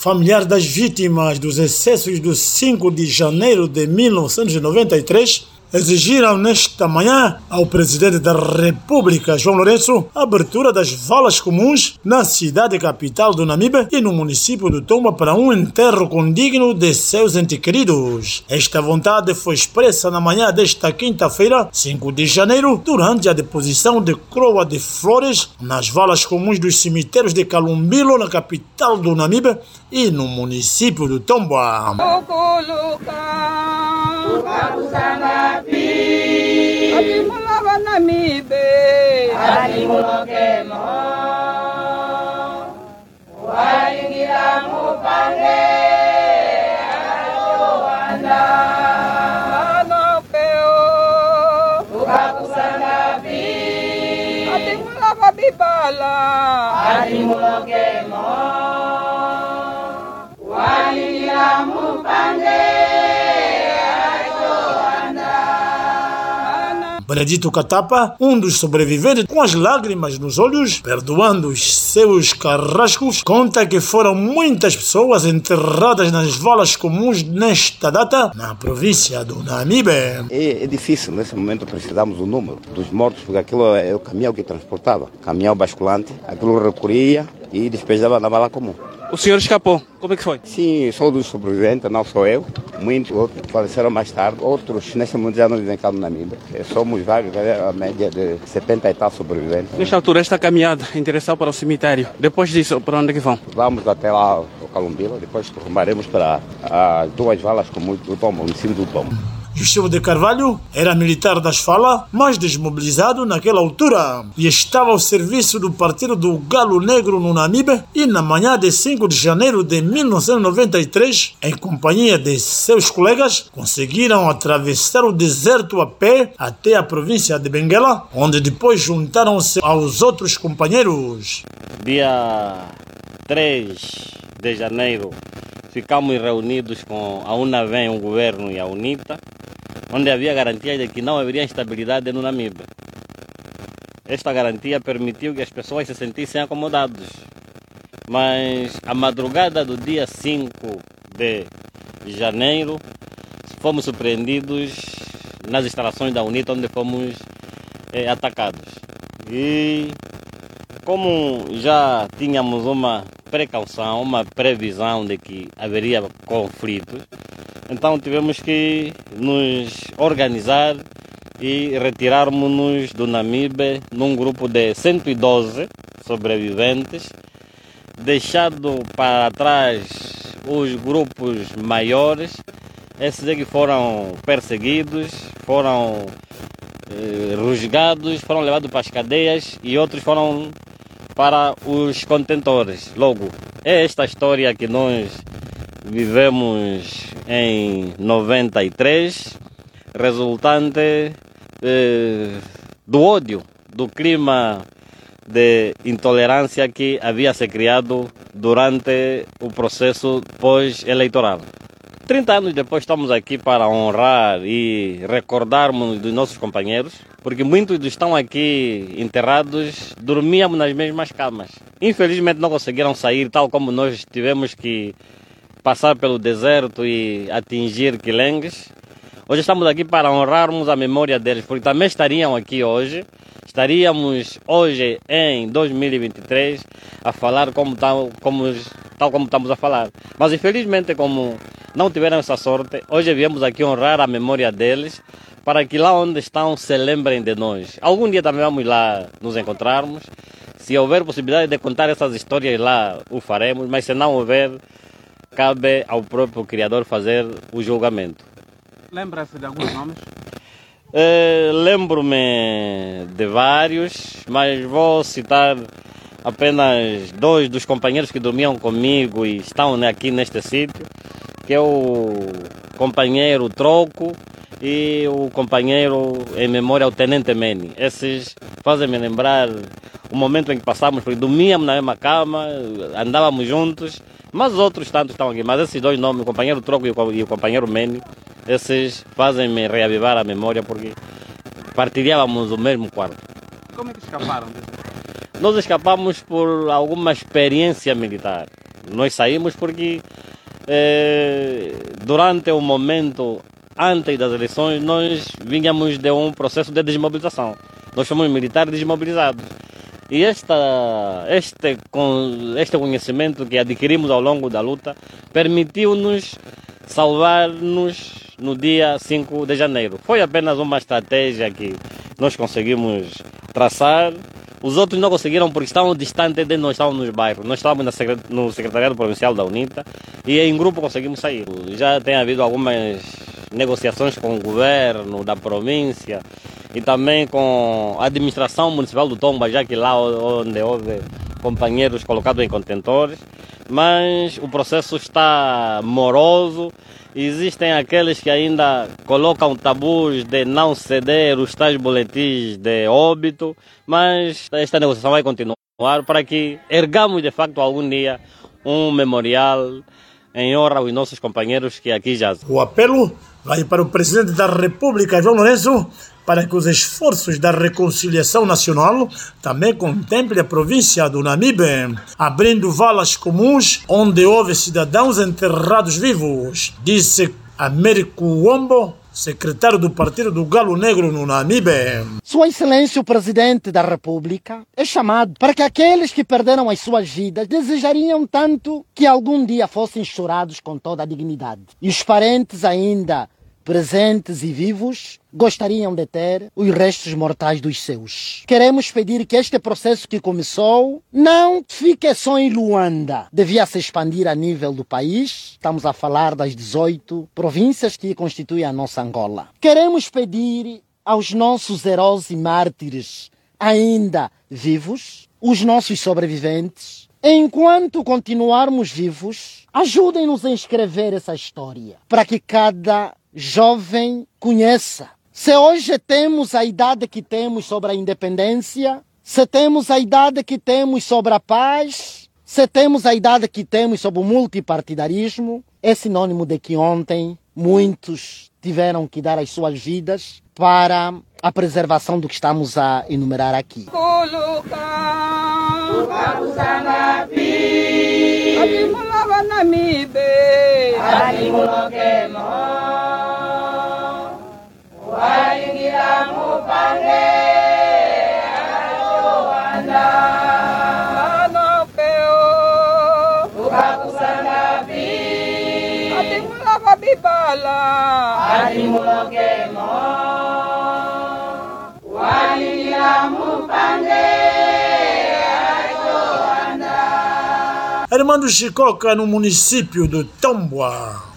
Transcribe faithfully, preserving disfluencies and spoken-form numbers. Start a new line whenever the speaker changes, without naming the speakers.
Familiares das vítimas dos excessos do cinco de janeiro de mil novecentos e noventa e três exigiram nesta manhã ao presidente da República, João Lourenço, a abertura das valas comuns na cidade capital do Namibe e no município do Tomba para um enterro condigno de seus entes queridos. Esta vontade foi expressa na manhã desta quinta-feira, cinco de janeiro, durante a deposição de croa de flores nas valas comuns dos cemitérios de Calumbilo, na capital do Namibe e no município do Tomba. Benedito Catapa, um dos sobreviventes, com as lágrimas nos olhos, perdoando os seus carrascos, conta que foram muitas pessoas enterradas nas valas comuns nesta data, na província do Namibe.
É, é difícil, nesse momento precisamos do número dos mortos, porque aquilo é o caminhão que transportava, caminhão basculante, aquilo recolhia e despejava na vala comum.
O senhor escapou? Como é que foi?
Sim, sou dos sobreviventes, não sou eu. Muitos outros faleceram mais tarde. Outros, nesse momento, já não vivem cá no Namibe. Somos vários, a média de setenta e tal sobreviventes.
Nesta altura, esta caminhada em direção para o cemitério. Depois disso, para onde é que vão?
Vamos até lá, o Calumbilo. Depois rumaremos para as duas valas comuns do Tomba, o município do Tomba.
Gustavo de Carvalho era militar das Fala, mas desmobilizado naquela altura, e estava ao serviço do Partido do Galo Negro no Namibe, e na manhã de cinco de janeiro de mil novecentos e noventa e três, em companhia de seus colegas, conseguiram atravessar o deserto a pé até a província de Benguela, onde depois juntaram-se aos outros companheiros.
Dia três de janeiro, ficamos reunidos com a UNAVEM, o governo e a UNITA, onde havia garantia de que não haveria instabilidade no Namibe. Esta garantia permitiu que as pessoas se sentissem acomodadas. Mas a madrugada do dia cinco de janeiro, fomos surpreendidos nas instalações da UNITA, onde fomos eh, atacados. E como já tínhamos uma precaução, uma previsão de que haveria conflitos, então tivemos que nos organizar e retirarmos-nos do Namibe num grupo de cento e doze sobreviventes, deixando para trás os grupos maiores, esses é que foram perseguidos, foram eh, rusgados, foram levados para as cadeias e outros foram para os contentores. Logo, é esta história que nós vivemos em noventa e três, resultante eh, do ódio, do clima de intolerância que havia se criado durante o processo pós-eleitoral. trinta anos depois estamos aqui para honrar e recordarmos dos nossos companheiros, porque muitos dos que estão aqui enterrados dormíamos nas mesmas camas. Infelizmente não conseguiram sair, tal como nós tivemos que passar pelo deserto e atingir quilengues. Hoje estamos aqui para honrarmos a memória deles, porque também estariam aqui hoje. Estaríamos hoje, em dois mil e vinte e três, a falar como tal, como, tal como estamos a falar. Mas infelizmente, como não tiveram essa sorte, hoje viemos aqui honrar a memória deles, para que lá onde estão se lembrem de nós. Algum dia também vamos lá nos encontrarmos. Se houver possibilidade de contar essas histórias lá, o faremos, mas se não houver, cabe ao próprio criador fazer o julgamento.
Lembra-se de alguns nomes?
Uh, Lembro-me de vários, mas vou citar apenas dois dos companheiros que dormiam comigo e estão aqui neste sítio, que é o companheiro Troco e o companheiro em memória ao Tenente Meni. Esses fazem-me lembrar o momento em que passávamos, porque dormíamos na mesma cama, andávamos juntos, mas outros tantos estão aqui. Mas esses dois nomes, o companheiro Troco e o companheiro Meni, esses fazem-me reavivar a memória, porque partilhávamos o mesmo quarto.
Como é que escaparam?
Nós escapamos por alguma experiência militar. Nós saímos porque eh, durante o momento antes das eleições nós vínhamos de um processo de desmobilização. Nós fomos militares desmobilizados. E esta, este, este conhecimento que adquirimos ao longo da luta permitiu-nos salvar-nos no dia cinco de janeiro. Foi apenas uma estratégia que nós conseguimos traçar. Os outros não conseguiram porque estavam distantes de nós, estavam nos bairros. Nós estávamos no Secretariado Provincial da UNITA e em grupo conseguimos sair. Já tem havido algumas negociações com o governo da província e também com a administração municipal do Tomba, já que lá onde houve companheiros colocados em contentores, mas o processo está moroso. Existem aqueles que ainda colocam tabus de não ceder os tais boletins de óbito, mas esta negociação vai continuar para que ergamos de facto algum dia um memorial em honra aos nossos companheiros que aqui jazem.
O apelo vai para o Presidente da República, João Lourenço, para que os esforços da reconciliação nacional também contemplem a província do Namibe, abrindo valas comuns onde houve cidadãos enterrados vivos, disse Américo Wombo, secretário do Partido do Galo Negro no Namibe.
Sua Excelência o Presidente da República é chamado para que aqueles que perderam as suas vidas desejariam tanto que algum dia fossem chorados com toda a dignidade. E os parentes ainda presentes e vivos gostariam de ter os restos mortais dos seus. Queremos pedir que este processo que começou não fique só em Luanda. Devia se expandir a nível do país. Estamos a falar das dezoito províncias que constituem a nossa Angola. Queremos pedir aos nossos heróis e mártires ainda vivos, os nossos sobreviventes, enquanto continuarmos vivos, ajudem-nos a escrever essa história, para que cada jovem conheça. Se hoje temos a idade que temos sobre a independência, se temos a idade que temos sobre a paz, se temos a idade que temos sobre o multipartidarismo, é sinônimo de que ontem muitos tiveram que dar as suas vidas para a preservação do que estamos a enumerar aqui.
Armando Chicoca, no município do Tomboa.